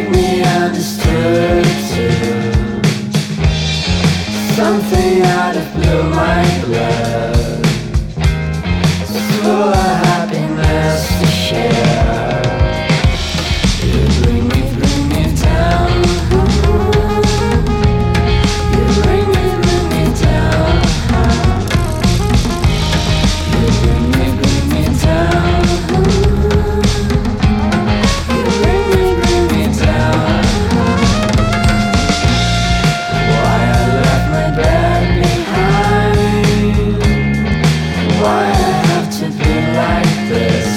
make me understood too. Something out of blue, my blood, so full of happiness to share. You bring me down. You bring me down. You bring me down. You bring me down. Why I left my bed behind? Why I have to be like this?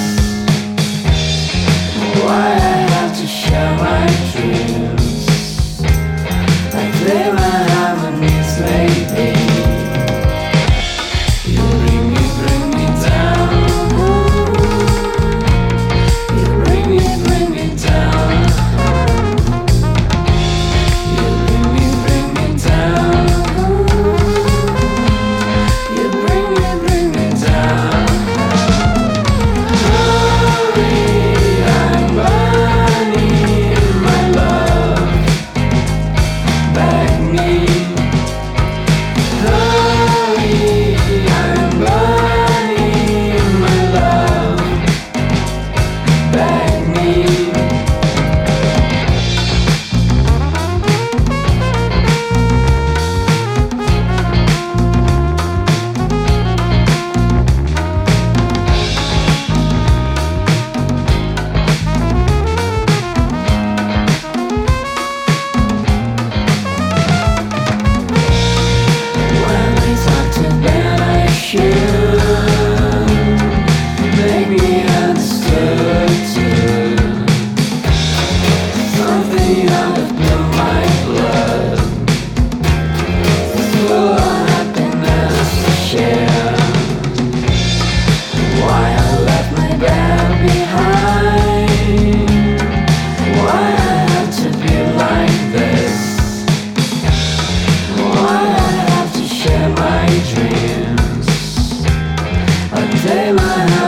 Why I have to share my dreams? I play my harmonies lately. You bring me down. You bring me down. You bring me down. You bring me down. Hurry, I'm burning, my love, beg me. Hurry, I'm burning, my love, beg me. When we talk to Ben, I should make me understood too. Something out of my blood, full of happiness to share. Why I left my bed behind? Why I have to be like this? Why I have to share my dreams? A day my